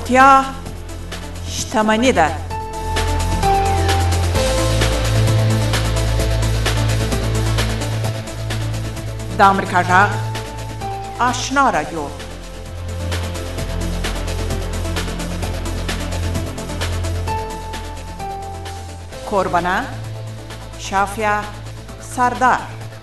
روغتیا شتمني ده. د امریکا غږ آشنا رادیو. کوربانه شافیا سردار.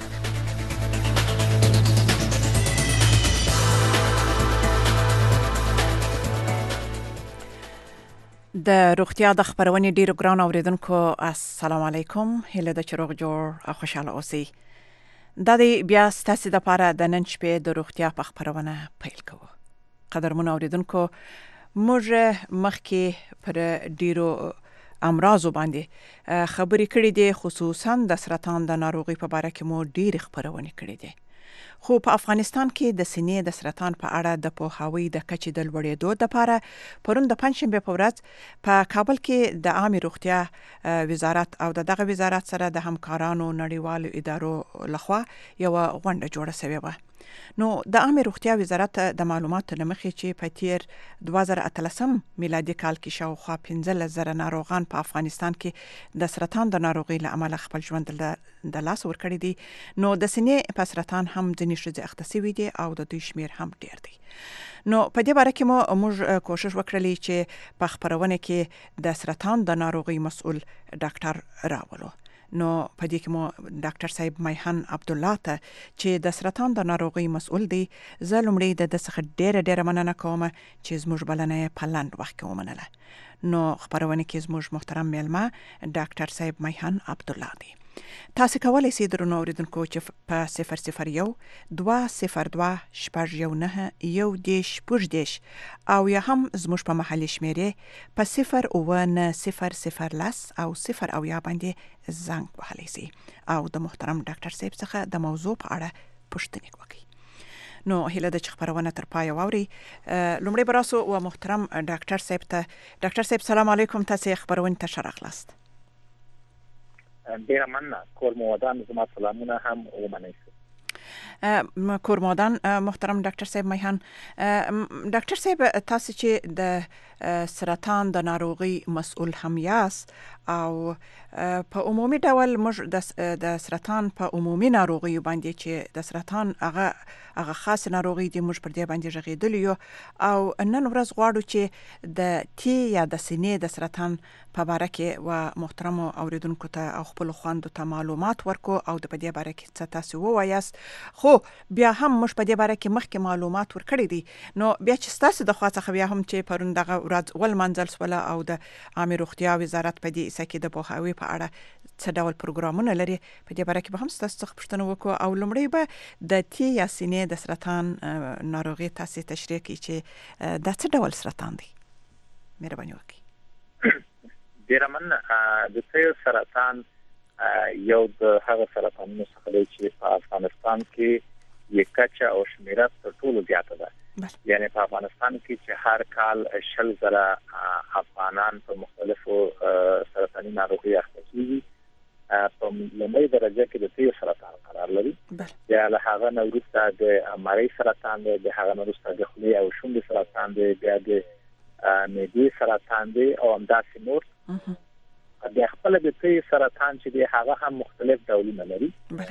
د روغتیا د خبرونې ډیرو ګران اوریدونکو السلام علیکم. هیله ده چې روغ جوړ او خوشاله اوسئ. دا دی بیا ستاسو د لپاره د نن شپې د روغتیا په خبرونه پیل کوو. قدرمن اوریدونکو، موږ مخکې پر ډیرو امراضو باندې خبرې کړې دي، خصوصا د سرطان د ناروغي په اړه کې مو ډیر خبرونه کړې دي. خو په افغانستان کې د سینې د سرطان په اړه د پوهاوی د کچې د لوړېدو لپاره پرون د پنځشنبه په ورځ په کابل کې د عامه روغتیا وزارت او دغه وزارت سره د همکارانو نړیوالو ادارو لخوا یو غونډه جوړه شوې وه. نو د عامه روغتیا وزارت د معلوماتو لمخې چې په تیر 2013 میلادي کال کې شاوخوا 15,000 ناروغان په افغانستان کې د سرطان د ناروغي له امله خپل ژوند د لاس ورکړی دي، نو د سینې په سرطان هم ځینې ښځې اخته شوي دي او د دوی شمیر هم ډیر دی. نو په دې باره کې موږ کوشش وکړلی چې په خبرونه کې د سرطان د ناروغي مسؤل ډاکټر راولو. نو په دې کې مو ډاکټر صاحب میحن عبدالله ته چې د سرطان د ناروغي مسؤل دی، زه لومړی د څخه ډیره مننه کوم چې زموږ بلنه په لنډ وخت کې ومنله. نو خبرونه کې زموږ محترم میلمه ډاکټر صاحب میحن عبدالله دی. تاسو کولای شئ درنو اوریدونکو چې په 001 202 شپږ 1 او یا هم زموږ په محلي شمیرې په 09000 او 0 باندې زنګ وهلی شئ او د محترم ډاکټر صاحب څخه د موضوع په اړه پوښتنې وکړئ. نو هیله ده چې خبرونه تر پای واوري. لومړی براسو و محترم ډاکټر صاحب ته. ډاکټر صاحب سلام علیکم، تاسو خبرونه ته شرخلاست. ډیره مننه. کورمودان زما سلامونه هم ومنئ. کورمودان محترم ډاکټر صاحب میحن. ډاکټر صاحب، تاسو چې د سرطان د ناروغي مسؤل هم یاست او په عمومي ډول موږ د سرطان په عمومي ناروغي باندې چې د سرطان هغه خاص ناروغي دی موږ پر دې باندې ژغېدلی یو او نن ورځ غواړو چې د تی یا د سینې د سرطان په باره کې و محترم اوریدونکو ته او خپل خویندو ته معلومات ورکو او د په دې باره کې څه تاسو ووایاست. خو بیا هم موږ په دې باره کې مخکې معلومات ورکړي دي، نو بیا چې ستاسو د خوا څخه بیا هم چې پرون دغه ورځ ولمانځل شوله او د عامه روغتیا وزارت په دې کې د پوهاوي په اړه څه ډول پروګرامونه لري، په دې باره کې به هم ستاسو څخه پوښتنه وکړو او لومړی به د تی یا سینې د سرطان ناروغي تاسو تشریح کړئ چې دا څه ډول سرطان دی. مهرباني وکړئ. ډیره مننه. د تی سرطان یو د هغه سرطانونو څخه دی چې په افغانستان کې یې کچه او شمیره تر ټولو زیاته ده. یعنی په افغانستان کې چې هر کال 10,000 افغانان په مختلفو سرطاني ناروغي اخته کیږي. په لومړۍ درجه کې د تی سرطان قرار لري. یا له هغه نه وروسته د مری سرطان دی، د هغه نه وروسته د خولې او شونډې سرطان دی، بیا د معدې سرطان دی او همداسې نور. د خپل د تی سرطان چې دی هغه هم مختلف ډولونه لري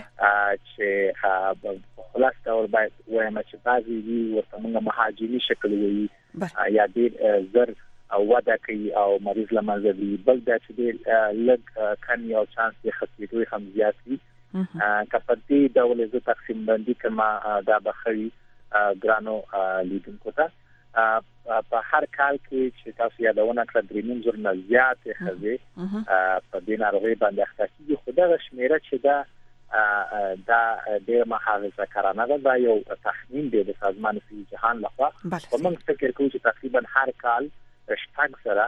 چې خلاص ډول باید وایم چې بعضي دي ورته موږ مهاجري شکل وي یا ډېر زر او وده کوي او مریض له منځه وي، بل دا چې دی لږ کم او چانس د خطرېدو هم زیات وي. که په دې ډول زه تقسیم بندي کړم دا به ښه وي ګرانو لیدونکو ته. په هر کال کې چې تاسو یادونه کړه 3,000 نه زیاتې ښځې په دې ناروغۍ باندې اخته کېږي، خو دغه شمیره چې دا ډېره محافظه کارانه ده. دا یو تخمین دی د سازمان صحي جهان لخوا. په موږ فکر کوو چې تقریبا هر کال 6,000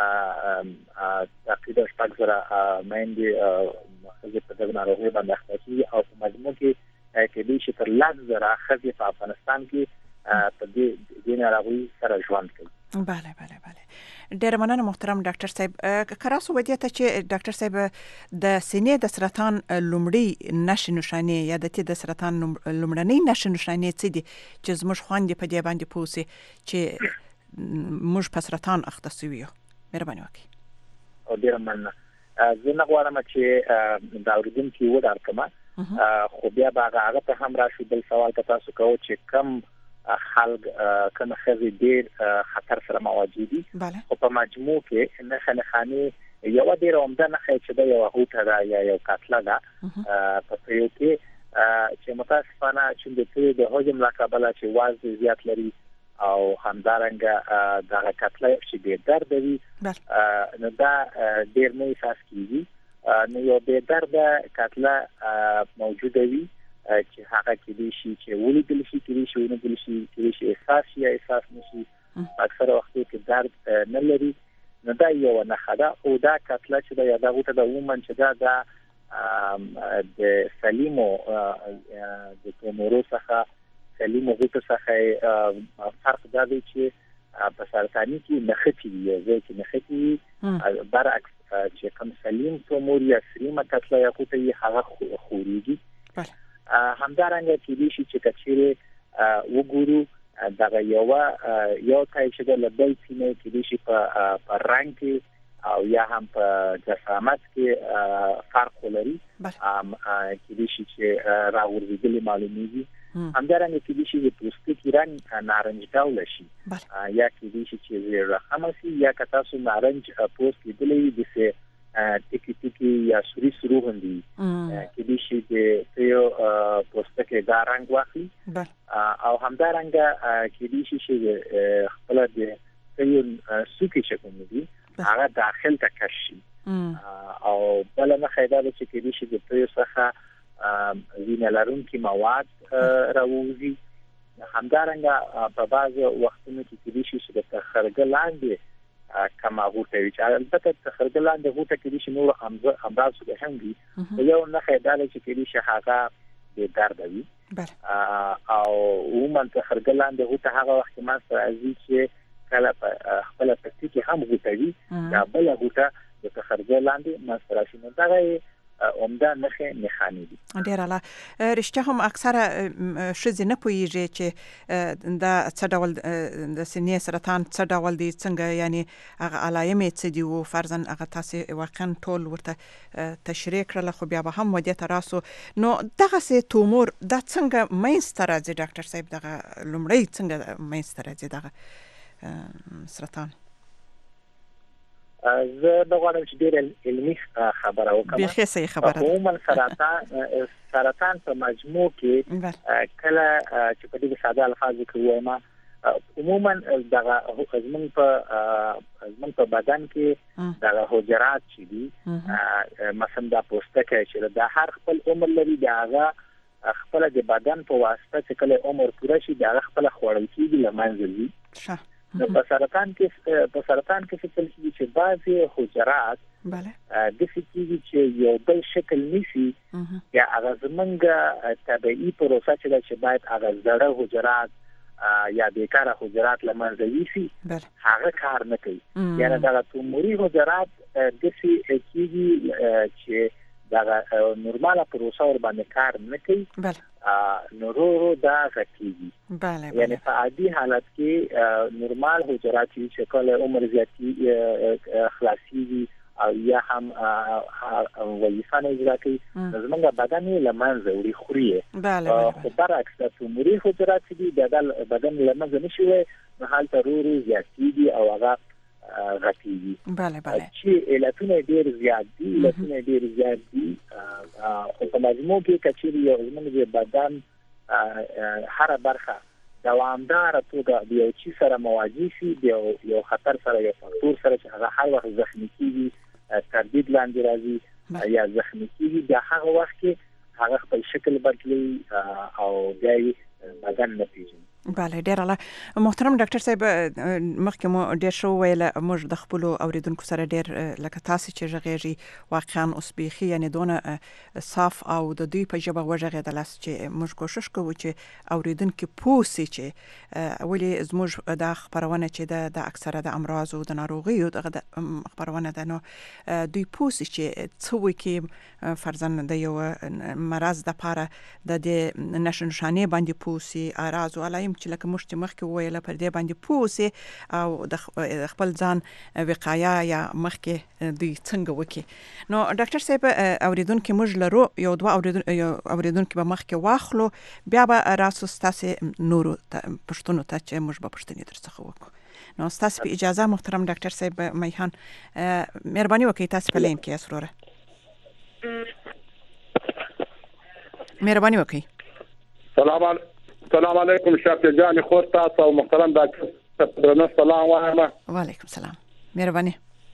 میندې ښځې په دغه ناروغۍ باندې اخته کېږي او په مجموع کې کېدای شي تر 10,000 ښځې په افغانستان کې په دې ناروغۍ سره ژوند کوي. بله بله بله. ډېر مننه محترم ډاکټر صاحب. کراسو ودی ته چې ډاکټر صاحب د سینې د سرطان لومړی نښې نښانې یا د تی د سرطان لومړنۍ نښې نښانې څه دي چې زموږ خویندې په دې باندې پوه شي چې موږ په سرطان اخته سویو. مهرباني وکړئ. او ډیر مننه. زه نه غواړم چې دا اوریدونکي وډار کما خو بیا هغه ته هم راشي بل سوال که تاسو کوو چې کم خلک کم خزي ډیر خطر سره مواجه دي. خو په مجموع کې نه خاني یو ډیر عمده نه چې دا یو هوټه دا یا یو کاتله ده په یو کې چې متاسفانه چې د هجوم لا کابل چې واز زیات لري او همدارنګه دا کاتله چې ډیر درد وي نو دا ډیر نه احساس کیږي. نو یو ډیر درد کاتله موجوده وي چې هغه کې دي چې ولیدل شي کې ونیدل شي احساس نشي اکثر وخت کې درد نه لري. نو دا یو نه خدا او دا کاتله چې دا یادغه ته د عموما چې دا د سلیمو د تومورو څخه سلیمو غوټه څخه فرق دا دی چې په سرطاني کې نختی وي چې نختی برعکس چې کوم سلیم تومور یا سلیمه کاتله یا غوټه هغه خوريږي. همدارنګه کې دي چې کچېره وګورو دا یو تای چې د لبل سینې کې دي په رنگ کې او یا هم په جسامت کې فرق لري کې دي چې راوړل معلومیږي. همدارنګه کې دي چې د پوستکي رنگ نارنج ډول شي یا کې دي چې زیړ خمسي یا کتا سو نارنج پوست لیدلې دي چې ټکی یا سوري سرو هندي کې دي چې یو پوستکي دا رنگ واخلي او همدارنګه کې دي چې خپل د یو سوکي چې کوم دي هغه داخل ته کشي او بل نه خیدا چې کې دي چې د پرې څخه وینه لرونکي مواد راوځي. همدارنګه په بعض وختونو کې دي چې د خرګ لاندې کما غوټه وي چې البته خرګ لاندې غوټه کې دي چې نور امراض به هم دي یو نه خیدا چې کې دي چې هغه د درد وي او عموما خرګ لاندې غوټه هغه وخت ما سره ازي چې کله خپل پټي کې هم غوټه وي دا بل غوټه د خرګ لاندې ما سره شنو دا عمده نه خاني دي. ډیر اعلی. رښتیا هم اکثره شذ نه پويږي چې دا څه ډول د سینې سرطان څه ډول دي څنګه یعنی هغه علایمې څه دي او فرضاً هغه تاسو واقعا ټول ورته تشریح کړل خو بیا به هم ودی تراسو نو دغه سه تومور د څنګه مینستر راځي ډاکټر صاحب دغه لومړی څنګه مینستر راځي دغه سرطان. زه د غواړم چې ډېر علمي خبره وکړم. به ښه خبره. عموما سرطان په مجموع کې کله چې په دې ساده الفاظ کې وایم عموما دغه زمون په بدن کې دغه حجرات چې دي مثلا د پوستکي چې د هر خپل عمر لري دغه خپل د بدن په واسطه چې کله عمر پوره شي دغه خپل خوړل کیږي لمنځل وي. نو په سرطان کې چې بعضي حجرات د فکرې چې یو بل شکل نشي یا هغه زمونږ طبيعي پروسه چې باید هغه زړه حجرات یا بیکاره حجرات لمنځه وي هغه کار نه کوي. یعنی دا توموري حجرات د فکرې چې دا نورماله پروسه ور باندې کار نه کوي نورو دا غټيږي. یعنی په عادي حالت کې نورمال حجرات چې کله عمر زیاتی خلاصيږي او یا هم وظیفه اجرا کوي زمونږ بدن لمنځه وړي خوري. خو برعکس د توموري حجرات چې د بدن لمنځه نشي نو حالت ورو زیاتیږي او هغه غټيږي. چې علتونه ډېر زیات دي او په مجموع کې کچېری یو زموږ بدن هر برخه دوامدار توګه د یو چی سره مواجه شي یو خطر سره یو فاکتور سره چې هغه هر وخت زخمی کیږي تردید لاندې راځي یا زخمی کیږي د هغه وخت کې هغه خپل شکل بدلوي او ځای بدن نه پیژني. بله ډیر اعلی. محترم ډاکټر صاحب مخکې مو ډیر شو ویل موږ د خپل اوریدونکو سره ډیر لکه تاسو چې ژغېږي واقعا اوس بيخي یعنی دونه صاف او د دوی په ژبه وژغېدل چې موږ کوشش کوو چې اوریدونکو پوسي چې ولې زموږ د خبرونه چې د اکثره د امراض او د ناروغیو د خبرونه ده نو دوی پوسي چې څو کې فرضاً د یو مرض د پاره د نشانه باندې پوسي اراز او علایم چې لکه موږ چې مخکې وویل پر دې باندې پوسه او د خپل ځان وقایه یا مخکې دوی څنګه وکي. نو ډاکټر صاحب اوریدونکو موږ لرو یو دوه اوریدونکو به مخکې واخلو بیا به راسو ستاسو نورو پښتنو ته چې موږ به پښتني درڅخه وکړو. نو ستاسو په اجازه محترم ډاکټر صاحب میهان مهرباني وکړئ تاسو په لین کې اسروره مهرباني وکړئ. السلام علیکم شافعي جان خو تاسو او محترم ډاکټر السلام علیکم. وعلیکم السلام مهرباني.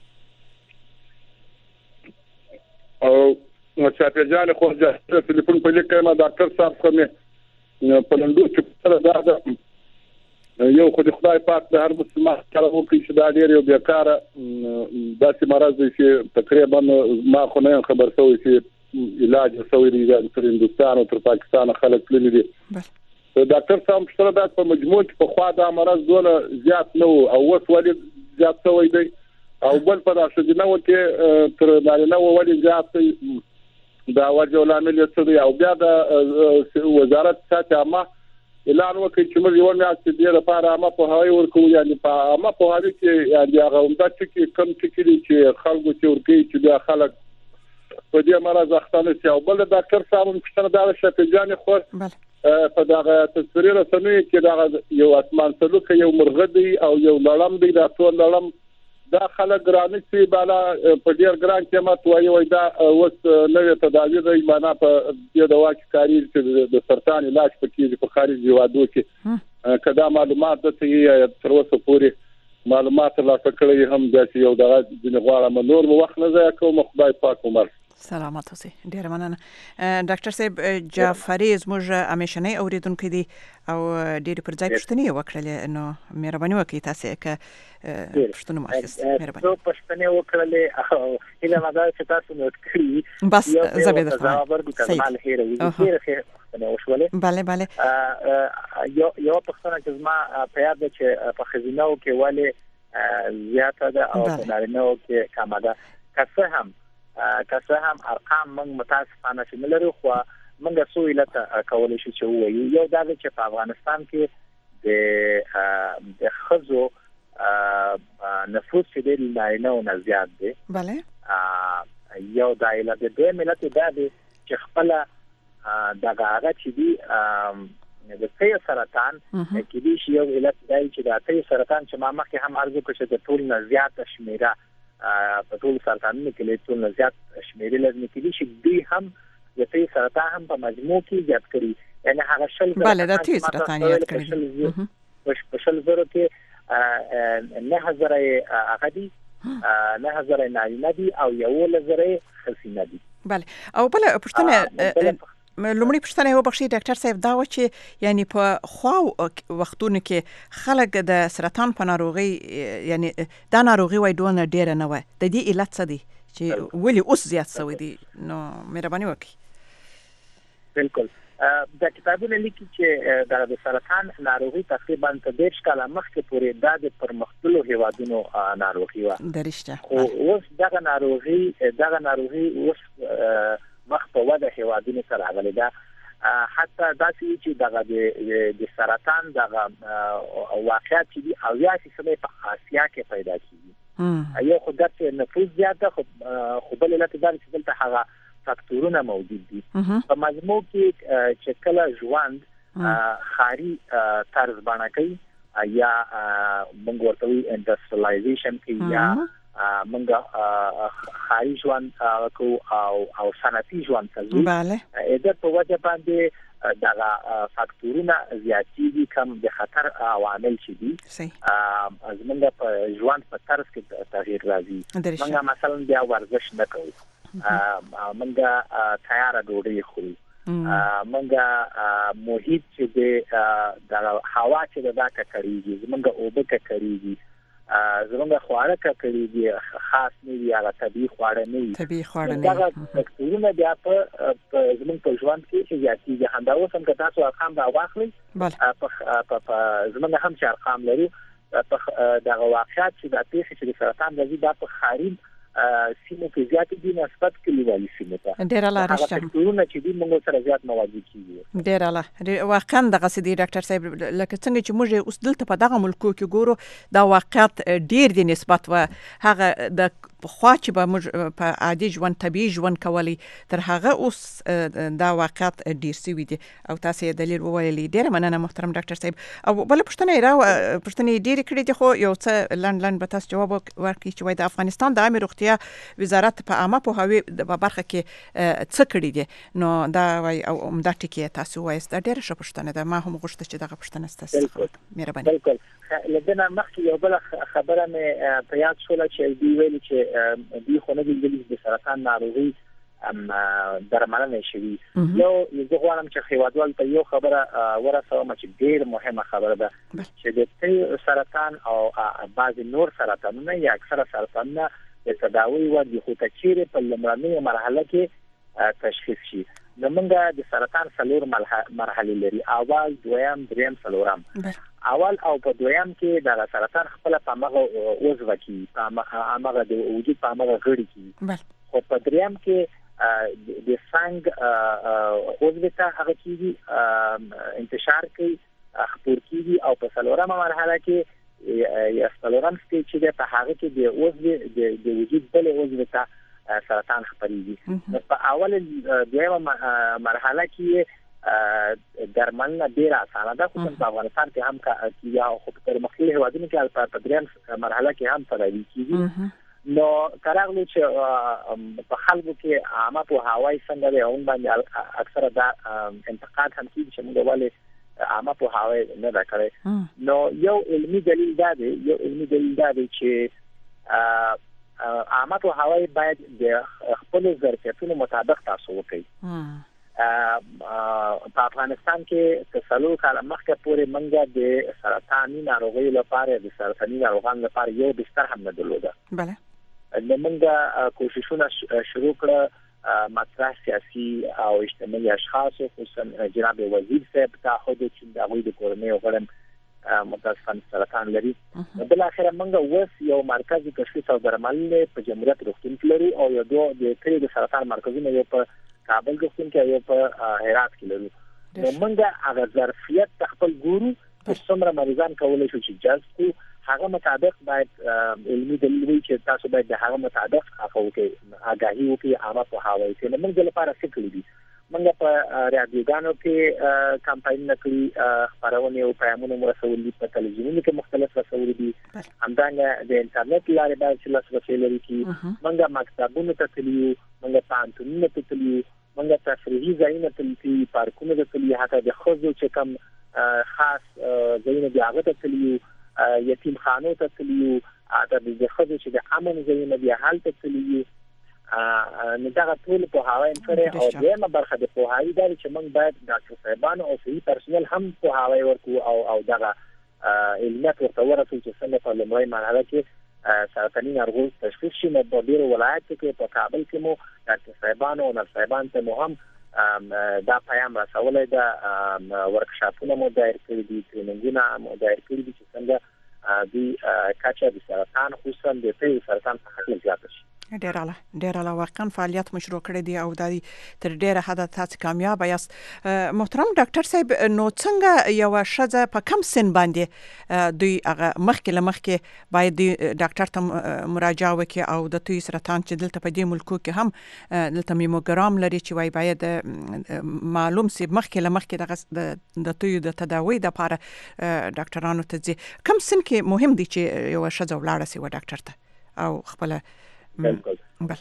او شافعي جان خو د ټلیفون په لیکه ما ډاکټر صاحب کومه په لندو چې دا یو خو د خدای پاک د هر مسلمان سره وکړي چې دا ډېر یو بیکاره داسې مرض دی چې تقریبا ما خو نه خبر شوی چې علاج شوی دی تر هندوستان او تر پاکستان خلک تللی دي. ډاکټر صاحب سره دا په مجموع کې په خوا دا مرض دونه زیات نه او اوس ولې زیات شوی دی او بل په داسې نه و کې تر نارینه ولې زیات دا وجه لامل څه دی او بیا د وزارت صحت عامه اعلان وکړي چې موږ یو میاشت دې لپاره عامه پوهاوی ورکوو یعنی په عامه پوهاوی کې یعنی هغه همدا چې کم ټکي چې خلکو چې ورکوي چې بیا خلک په دې مرض اخته شي. او بل ډاکټر صاحب مشتنه دا شفیع جان خو په دغه تصویر رسنوي کې دا یو اسمان سلوک یو مرغه دی او یو لړم دی دا ټول لړم دا خلک ګرانه چې بالا په ډیر ګران قیمت وایي دا اوس نوې تداوی دی معنا په دې دوا کې کاری چې د سرطان علاج پکې په خارج هیوادو کې کدا معلومات د تر اوسه پورې معلومات لا تکړه هم د یو دغه د غواړم نور وخت نه ځای کوم خدای پاک عمر سلامات اوسئ. ډیر مننه ډاکټر صاحب جعفری زموږ همیشنی اوریدونکو دي او ډیر پر ځای پښتني وکړلې نو مهرباني وکړئ تاسو که پښتنو ماخست مهرباني زه پښتني وکړلې او اله مدا چې تاسو نوٹ کړی بس زبیده ځواب ورکړم کمال هیره وی خیر پښتني وشولې bale bale یو پښتنه چې ما په یاد چې په خزینو کې والے زیاته ده او په نارینو کې کمه ده که هم ارقام موږ متاسفانه چې ملرو خو موږ سو علت کولای شو چې وایو یو دا چې په افغانستان کې د خزو نفوس چې د نارینه او زیات دی bale یو دا علت د ملت دا دی چې خپل دغه هغه چې دی د تی سرطان کې دی یو علت دی چې د تی سرطان چې ما مخکې هم عرض کړم چې د ټول نه زیات شمیره په ټول سرطانونو کې له ټول زیات شمیرې لري چې شي دوی هم د تی سرطان هم په مجموع کې زیات کړي یعنی هغه شل bale د تی سرطان یاد کړی په شل زره کې 9000 هغه دي 9000 نارینه دي او 1000 خصینه دي bale او بل پښتنه لومړی پښتنه یو بخښي ډاکټر صاحب دا و چې یعنی په خو وختونو کې خلک د سرطان په ناروغي یعنی دا ناروغي وای دونه ډیر نه وای د دې علت څه دي چې ولې اوس زیات شوی دي نو مهرباني وکړئ. بالکل د کتابونو لیکي چې د سرطان ناروغي تقریبا تر 10 کال مخکې پورې د پرمختللو هیوادونو ناروغي و درشته اوس دغه ناروغي اوس مخ په وده هیوادونو سره غلي ده حتی داسې چې دغه د سرطان دغه واقعیت دي او یا چې سمې په آسیا کې پیدا کیږي یو خو د نفوس زیاته خو بل علت دا چې دلته هغه فاکتورونه موجود دي په مجموع کې چې کله ژوند خاري طرز باندې کوي یا موږ ورته وایو انډستریالایزیشن کې یا موږ خاري ژوند او صنعتي ژوند کوي bale دا په وجه باندې دا فاکتورونه زیاتېږي کوم د خطر عوامل چې دي زمونږ په ژوند په طرز کې تغییر راځي موږ مثلا بیا ورزش نه کوو موږ تیار ډوډۍ خورو موږ محیط چې د هوا چې دا ککړېږي زمونږ اوبه ککړېږي زمونږ خواړه ککړېږي خاص نه وي هغه طبیعي خواړه نه دا فاکتورونه بیا په زمونږ په ژوند کې زیاتېږي همدا اوس هم که تاسو ارقام راواخلئ زمونږ هم چې ارقام لرو دغه واقعیت چې د پیښې چې د سرطان راځي دا په خاري سیمو کې زیات دي نسبت کلیوالي سیمو ته ډیر الله هغه فکرونه چې دي موږ سره زیات مواجه کیږي. ډیر الله واقعا دغه سدي ډاکټر صاحب لکه څنګه چې موږ اوس دلته په دغه ملکو کې ګورو دا واقعیت ډیر دي نسبت و هغه د خو چې به موږ په عادي ژوند طبيعي ژوند کولی تر هغه اوس دا واقعیت ډیر سوي دي او تاسو یې دلیل وویلي. ډیر مننه محترم ډاکټر صاحب. او بل پښتنې ډیر کړي دي خو یو څه لند به تاسو جواب ورکړي چې د افغانستان د عامه روغتیا وزارت په عامه پوهاوی د برخه کې څه کړي دي نو دا وای او دا ټکی تاسو وایي دا ډیره ښه پښتنه ده. ما هم غوښته چې دغه پښتنه تاسو مهرباني. بالکل لدينا مخکې یو بل خبره مې په یاد شوله چې دی ویل چې دی خو نه دی د سرطان ناروغي درملنه شوی. یو زه غواړم چې خیوادوال ته یو خبره ورسوم چې ډیر مهمه خبره ده چې د سرطان او بعض نور سرطانونه یا اکثره سرطانونه د تداوی و د خطرچیره په لمرمنه مرحله کې تشخیص شي. زمونږ د سرطان څلور مرحله لري، اول، دویم، دریم، څلورم. اول او په دویم کې د سرطان خپل په مغه عضو کې په مغه د وجود په مغه غړي کې، خو په دریم کې د څنګه عضو ته هغه کېږي انتشار کوي خپور کېږي او په څلورمه مرحله کې یا څلورم سټیج چې په هغه کې د عضو د وجود بل عضو ته سرطان خپرېږي. په اول دویمه مرحله کې درملنه ډیره اسانه ده، خو په افغانستان کې هم کیږي او په پرمختللي هېوادونو کې په دریم مرحله کې هم تداوی کیږي. نو کارغلو چې په خلکو کې عامه په هوای څنګه دی اون باندې اکثره دا انتقاد هم کیږي چې موږ ولې عامه په هوای نه دا کوي. نو یو علمي دلیل دا دی چې عامه په هوای باید د خپل ظرفیتونو مطابق تاسو وکړي. په افغانستان کې تسلو کال مخکې پورې منګه د سرطاني ناروغي لپاره د سرطاني ناروغانو لپاره یو بستر هم نه درلوده. بله د منګه کوششونه شروع کړ مطرح سیاسي او اجتماعي اشخاص خصوصا جناب وزیر صاحب تعهد چې د غوي د کورنۍ غړم متاسفانه سرطان لري. بل اخر منګه وس یو مرکزی تشخیص او درملنه په جمهوریت روغتون کې لري او یو د کړي د سرطان مرکزونه یو په کابل روغتون کې یو په هرات کې لري. نو منګه هغه ظرفیت خپل ګورو چې څومره مریضان کولای شي چې جذب کو هغه مطابق باید علمي دلیل وي چې تاسو باید د هغه مطابق هغه وکړي آگاهي وکړي عامه په هوای کې. نو موږ لپاره څه کړی دي؟ موږ په رادیوګانو کې کمپاین نکړي، خبرونه او پیغامونه مرسول دي، په تلویزیونونو کې مختلف رسول دي، همدانګه د انټرنیټ لارې باید چې لاسرسي لري کی. موږ مکتبونو ته تللیو، موږ پانتونونو ته تللیو، موږ تفریحي ځایونه ته تللیو، پارکونو ته تللیو، حتی د خزو چې کوم خاص ځایونه دي هغه ته تللیو، یتیم خانو ته تللیو، د خزو چې د امن ځایونه دي هلته تللیو. نو دا ټول په هوای سره او دغه برخه د پوهاوی د چې موږ باید ډاکټر صاحبان او صحي پرسنل هم په هوای ورکو او دغه علميات ورته ورسول چې څنګه په لومړی مرحله کې سرطاني ناروغي تشخیص شي. نو په ډیرو ولایتو کې په کابل کې مو ډاکټر صاحبان او نرس صاحبان ته مو هم دا پیغام رسولای دا ورکشاپونه مو دایر کړی دي، ټریننګونه مو دایر کړی دي چې څنګه د کچا د سرطان خصوصا د پیل سرطان په حق زیات شي. ډیر اعلی واقعا فعالیت مشروع کړی دی او د تر ډیره حد تاسو کامیاب یاست. محترم ډاکټر صاحب نو څنګه یو شذ په کم سن باندې دوی هغه مخکې باید ډاکټر ته مراجعه وکړي او د توي سرطان چې دلته په دې ملکو کې هم دلته میموګرام لري چې وای باید معلوم سي مخکې د توي د تداوی د لپاره ډاکټرانو ته ځي. کم سن کې مهم دي چې یو شذ ولاړ سي و ډاکټر ته او خپل بالکل.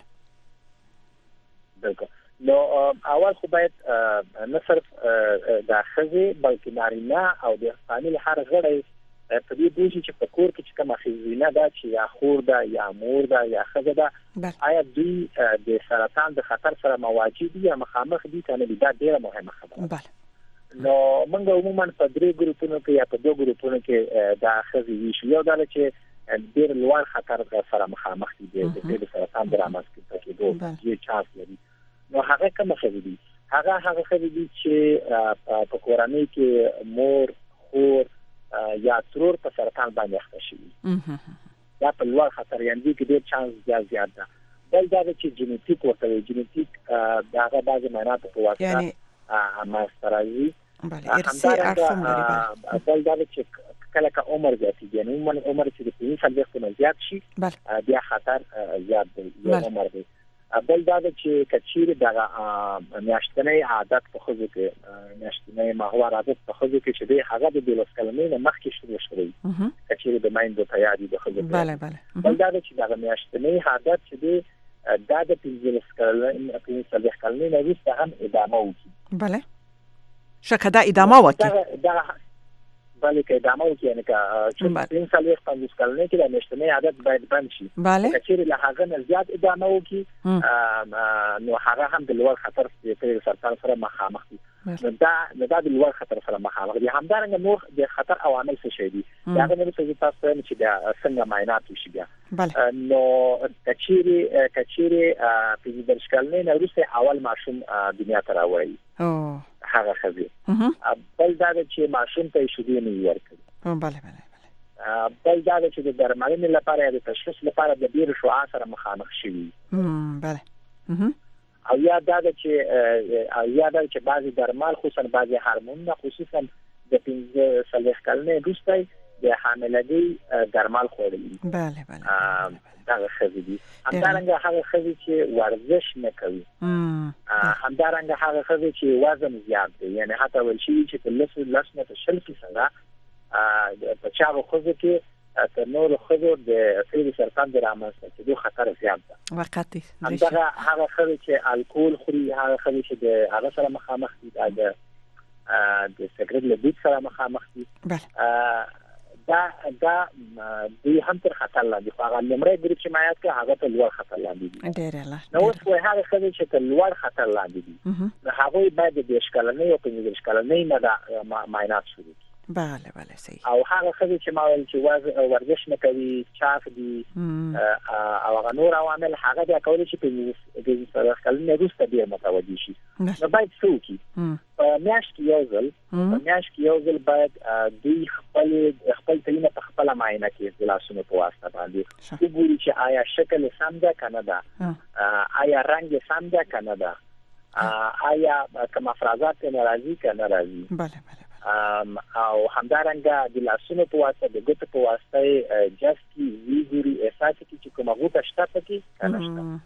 نو اول خو باید نه صرف د خزي بلکې نارینه او د فامیل هر غړی په دې دوی چې په کور کې چې کومه خزینه ده چې یا خور ده یا مور ده یا خزه ده آیا دوی د سرطان د خطر سره مواجه دي یا مخامخ دي کنه دا ډیره مهمه خبره ده. نو موږ عموما په درې ګروپونو کې یا په دوه ګروپونو کې دا خزي ویشو. یو دا چې ډیر لوړ خطر سره مخامخ دي د سرطان درامس کې یو چانس لري. نو هغه کوم خبرې دي؟ هغه خبرې دي چې په کورنۍ کې مور، خور یا ترور په سرطان باندې اخته شي. دا په لوړ خطر یاندي کې ډیر چانس زیات ده. بل دا چې جنیټیک ورته جنیټیک دغه بعض معنا په واسطه یعنی ماسترازي بله ارثي اړخ لري. بل دا چې کله که عمر زیاتېږي یعنی عمر چې د 45 نه زیات شي بیا خطر زیات دی عمر دی. بل دا چې کچیر دغه میاشتنې عادت په خوځو کې میاشتنې ماهوار عادت په خوځو کې چې دی هغه د بلوس کلمې نه مخکې شروع شوی کچیر د مایند د تیاری د خوځو. بله بله. بل دا چې دغه میاشتنې عادت چې دی دا د 15 کلمې نه وروسته هم ادامه وکړي. بله شکه دا ادامه وکړي. دا بله که ادامه وکړي یعنی که چون 15 کلمې کې د میاشتنې عادت باید بند شي. بله کچیر له هغه نه زیات ادامه وکړي نو هغه هم د لوړ خطر د سرطان سره مخامخ دي. دا د لوړ خطر سره مخامخ دي. همدارنګه نور د خطر عوامل څه شي دي دا غوښتل چې تاسو هم چې دا څنګه معاینات وشي بیا. نو کچیر په دې کلمې نه وروسته اول ماشوم دنیا ته راوړي هغه خزي. بل دا چې ماشوم ته شیدې نه ورکړي. بله بله. بل دا چې د درملنې لپاره د تشخیص لپاره د ډیر شعاع سره مخامخ شي. بله. او یا دا چې بعضی درمل خصوصا بعضی هورمونونه خصوصا د 15 کلمې وروسته د حاملګي درمل خوري. بله بله. دا خزي دي. همدارنګه هغه خزي چې ورزش نه کوي. همدارنګه هغه خزي چې وزن زیات دی یعنی حتی ولشي چې لس نه تشل څنګه په چاغو خزو کې تر نور خزو د سرطان د رامنځته کېدو خطر زیات ده. وقتی همدغه هغه خزي چې الکول خوري هغه خزي چې د هغه سره مخامخ دي د سګرټ له دود سره مخامخ دي. دا دوی هم تر خطر لاندې خو هغه لمړی ګروپ چې مایات کې هغه ته لوړ خطر لاندې دي. ډېر الله. نو اوس وایي هغه خزي چې ته لوړ خطر لاندې دي نو هغه باید د 20 کلنې او 15 کلنې نه دا معاینات شروع کړي. بله بله صحیح. او هغه خزي چې ما ویل چې ورزش نه کوي چاف دي او هغه نور عوامل هغه د کولای شي په 15 کلنې وروسته بیا متوجي شي. نو باید څوکي په میاشت کې یو ځل باید دوی خپل تلینه په خپل معاینه کې د لاسونو په واسطه باندې وګوري چې آیا شکل سم ده کنه ده آیا رنگ سم ده کنه ده آیا کوم افرازات ناراضي کنه راضي. بله بله. او همدارنګه د لاسونو په واسطه د ګوتو په واسطه جسکی ویګوري احساس کی چې کومه غوټه شته پکې کنه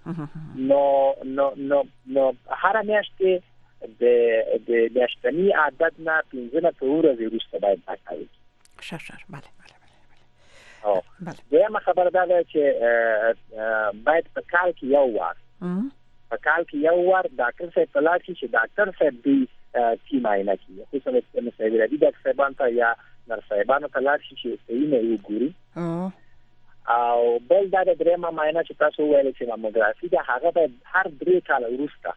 نو هر میاشت کې د میاشتنی عادت نه 15 ورځې وروسته باید پاتې شر. بله بله بله. دغه خبره ده چې باید په کال کې یو وار ډاکټر صاحب ته لاړ شي چې ډاکټر صاحب دی کی معاینه کوي خصوصا د سیویلادي ډاکټر صاحبان ته یا نر صاحبانو ته لاړ شي چې یې نه وګوري. او بل دا د درېمه معاینه چې تاسو ویل چې ماموګرافي ده هغه به هر 3 کال وروسته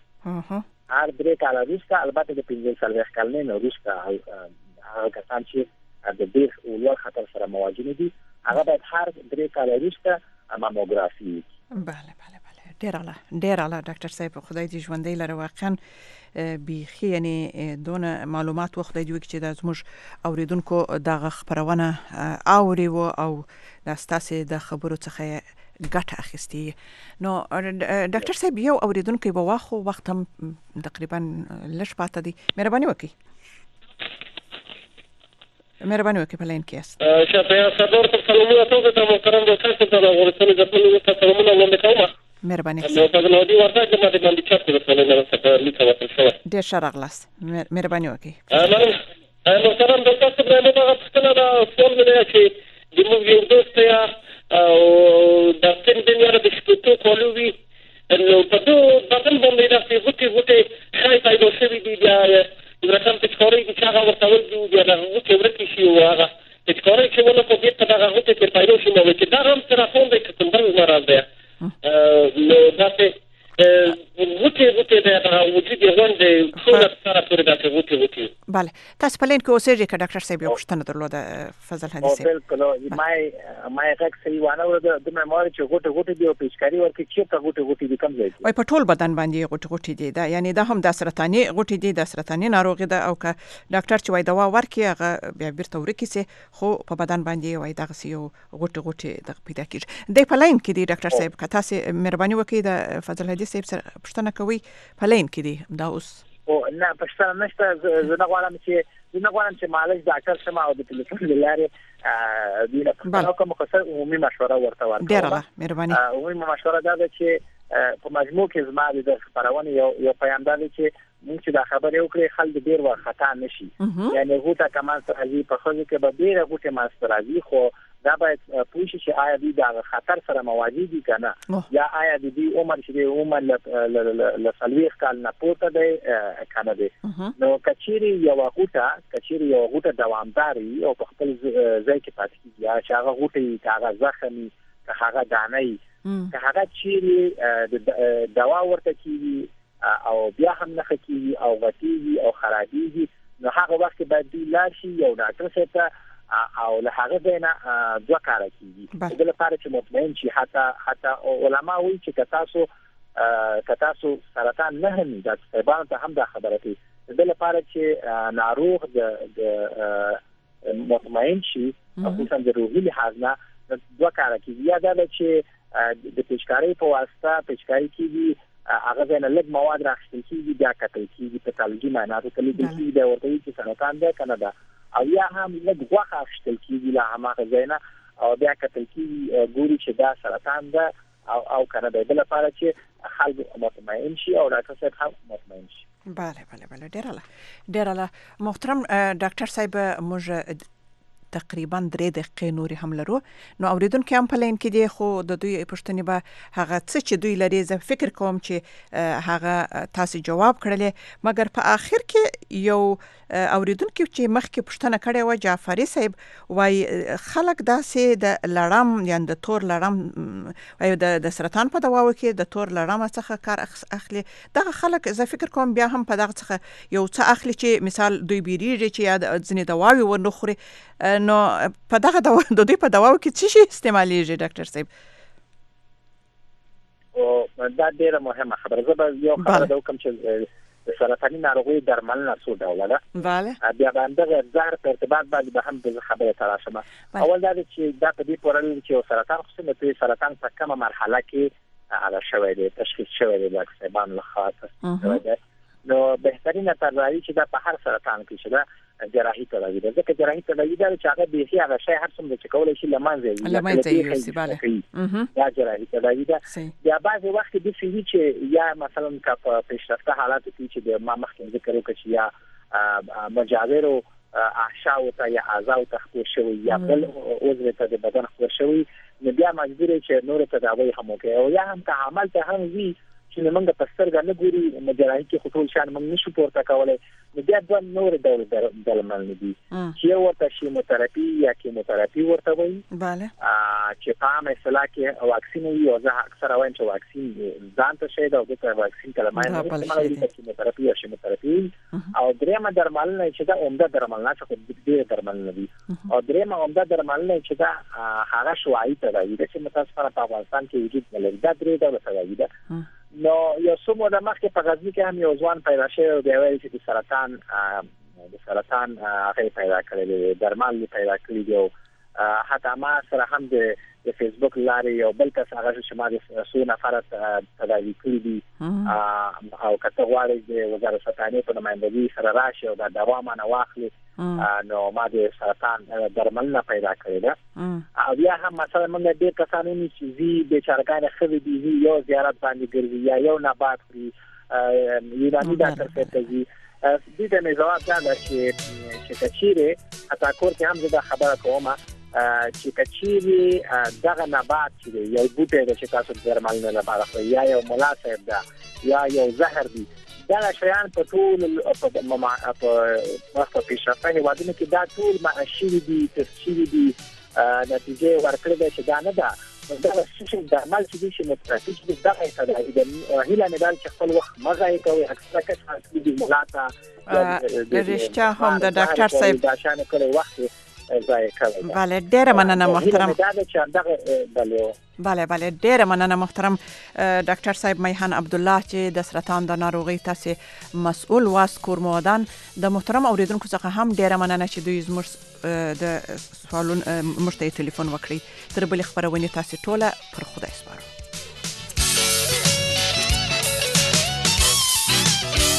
البته د 15 کلنې نه وروسته هغه کسان چې د ډېر لوړ خطر سره مواجه دي هغه به هر 3 کال وروسته ماموګرافي. بله بله بله. ډېر اعلی ډاکټر صاحب خدای دې ژوندۍ لره واقعا بیخي یعنی دونه معلومات وخت دی چې د زموږ اوریدونکو دغه خبرونه اوري او د تاسو د خبرو څخه ګټه اخیستي. نو ډاکټر صاحب یو اوریدونکو به واخو وخت هم تقریبا لږ پاتې دی. مهرباني وکړئ په لاین کې است. شاته صدر ته سلامونه تاسو ته محترم ډاکټر صاحب ورسره د خپل ته سلامونه وړاندې کوم. مهرباني. نو په نو دی ورته چې ما دې باندې چاپ کړو په لاره څخه لیکل وکړم. ډېر ښه راغلاست. مهرباني وکړئ. محترم ډاکټر صاحب نو دا څنګه دا فورم دی چې د موږ یو دوست یا او د څنګه د یاره د شپږو کولوي نو په دوه بدل باندې د وټي شای پیدا شوی دی بیا رقم چې کورې چې هغه ورته ولګو بیا هغه چې ورته شي هغه چې کورې چې ونه په دې ته هغه چې پیدا شي نو چې دا هم ترافون دی چې څنګه مراد دی نو دا ته وټي د د وجود غونډې ټول سره پورې د غوټي بله تاسو په لین کې اوسېږئ که ډاکټر صاحب یو پوښتنه درلوده فضل هادي صاحب بالکل ما غږ صحیح وانه ورته د مېموري چې غوټي دی او پیچکاری ورکړي چې غوټي دي کم ځای وای په ټول بدن باندې غوټي دي دا یعنی دا هم د سرطاني غوټي دي د سرطاني ناروغي ده او که ډاکټر چې وای دوا ورکړي هغه بیا بیرته ورکړي خو په بدن باندې وای دغه یو غوټي د پیدا کیږي د په لین کې دی ډاکټر صاحب که تاسو مهرباني وکړئ د فضل هادي صاحب سره پوښتنه کوي په لین کې دی دا اوس او نه پښتنه نشته زه نه غواړم چې مالک ډاکټر سم او د ټلیفون لارې د پښتنو کوم خاصه عمومي مشوره ورته ورکړم ډیره مهرباني عمومي مشوره دا ده چې په مجموع کې زما د خبرونه یو پیغام دی چې موږ چې دا خبرې وکړې خلک ډیر ور خطا نشي یعنی غوټه کمان سره په خو کې به ډیر غوټه ماسترازي خو دا باید پوښتنه چې آیا دې دا خطر سره مواجه دي کنه یا آیا دې عمر چې عمر لسلويخ کال نه پورته دی کنه دی نو کچيري یو غوټه دوامداري او په خپل ځای کې پاتې کیږي یا چې هغه غوټه کاغذ زخمي که هغه دانای که هغه چیرې دوا ورته کیږي او بیا هم نه کیږي او غټيږي او خرابيږي نو هغه وخت باید دی لاشي یو ډاکټر سره او له هغه دینه دوه کار کیږي د لپاره چې مطمئن شي حتی علما وایي چې کتاسو سرطان نه هم د طبيعت ته هم د خبره کوي د لپاره چې ناروغ د مطمئن شي خصوصا د روحي لحاظ نه دوه کار کیږي یا دا چې د پیچکاری په واسطه پیچکاری کیږي هغه نه لږ مواد راخستل کیږي بیا کتل کیږي په تلګي معنا ته کلی کیږي دا ورته چې سرطان ده کنه دا او یا هم لږ غوښه اخستل کیږي لا هغه ځای نه او بیا کتل کیږي ګوري چې دا سرطان ده او کنه د لپاره چې خلک مطمئن شي او ډاکټر صاحب هم مطمئن شي بله ډیر الله محترم ډاکټر صاحب موږ تقریبا 3 دقیقې نور هم لرو نو اوریدونکو هم په لین کې دي خو د دوی پوښتنې به هغه څه چې دوی لري زه فکر کوم چې هغه تاسو جواب کړل مګر په اخر کې یو اوریدونکو چې مخکې پوښتنه کړې و جعفری صاحب وای خلک داسې د لړم یا د تور لړم وای د سرطان په دواو کې د تور لړم څخه کار اخلي دغه خلک زه فکر کوم بیا هم په دغه څخه یو څه اخلي چې مثال دوی بیریږي چې یا ځنې دواوي ورنخوري نو په دغه د دوی په دواو کې څه شي استعمالېږي ډاکټر صاحب او دا ډیره مهمه خبره زه به یو خبره وکم چې سرطاني ناروغي درملنه څو ډوله ده bale بیا باندې زهر په ارتباط باندې به هم د خبره تراشم اول دا چې دا په دې پورې چې سرطان خصوصا په سرطان په کومه مرحله کې هغه شوی دی تشخیص شوی دی د سبان لخوا نو بهترینه طریقه چې دا په هر سرطان کې شته جراحي تداوی ده ځکه جراحي تداوی دا چې هغه به هي هغه شی هر څومره چې کولای شي لمانځي یوسي bale دا جراحي تداوی ده بیا بعضی وخت د فزیک چې یا مثلا په پیشرفته حالات کې چې د ما مخکې ذکر وکړ چې یا مجاورو احشاء ته یا اعضاء ته خپور شوی یا بل عضو ته د بدن خپور شوی نو بیا مجبور چې نور تداوی هم وکړي او یا هم که عمل ته هم وي چې موږ په سترګه نه ګوري مجراحي کې خطول شان موږ نشو پورته کولای نو بیا د نور ډول درمل نه دي چې ورته شیموتراپي یا کیموتراپي ورته وایي bale چې په عامه اصطلاح کې واکسین وي او زه اکثر وایم چې واکسین ځان ته شي دا د واکسین کلمه نه کیموتراپي یا شیموتراپي او درېمه درمل نه چې دا عمده درمل نه چې ډېر درمل نه دي او درېمه عمده درمل نه چې دا هغه شوایي تداوی ده چې متاسفانه په افغانستان کې وجود نه لري دا درې ډول تداوی ده نو یو څو موده مخکې په غزني کې هم یو ځوان پیدا شوی او دی ویل چې د سرطان هغه پیدا کړی درمل پیدا کړی دی حتی ما سره هم د فیسبوک لارې یو بل کس هغه چې ما د څو نفر تداوی کړی دي او کته غواړي د وزارت سرطاني په نمائندګۍ سره راشي او دا دوا مانه واخلي نو ما د سرطان درمل نه پیدا کړی ده او بیا هم مثلا موږ ډېر کسانو چې زی بیچارهګان خوي دي یو زیارت باندې ګرځي یا یو نبات خوري یوناني ډاکټر ته ځي دې د جواب دا چې کچيره حتی کور کې هم زه خبره کوم چې کچيره دغه نبات چې یو بوټی چې تاسو درمل نه لپاره یا یو ملاسب ده یا یو زهر دی دا شیان په ټول په پیشرفته هیوادونو کې دا ټول معاشري دي تفصیلي دي نتیجه ورکړه چې دا نه ده دا چې د عمل چې مترافي چې دا ایته د هیله مدال چې خپل وخت مغه کوي اکثره کس د ملاته رښتیا هم د ډاکټر صاحب دا شان کړي وخت ځای کوي. بله ډیره مننه محترم. بله ډیره مننه محترم ډاکټر صاحب میهن عبدالله چې د سرطان د ناروغي تاسو مسؤل واست کورمودان. د محترم اوریدونکو څخه هم ډیره مننه چې دوی زموږ د سوالونو موږ ته ټلیفون وکړي. تر بلې خبرونه تاسو ټوله پر خدای سپارو.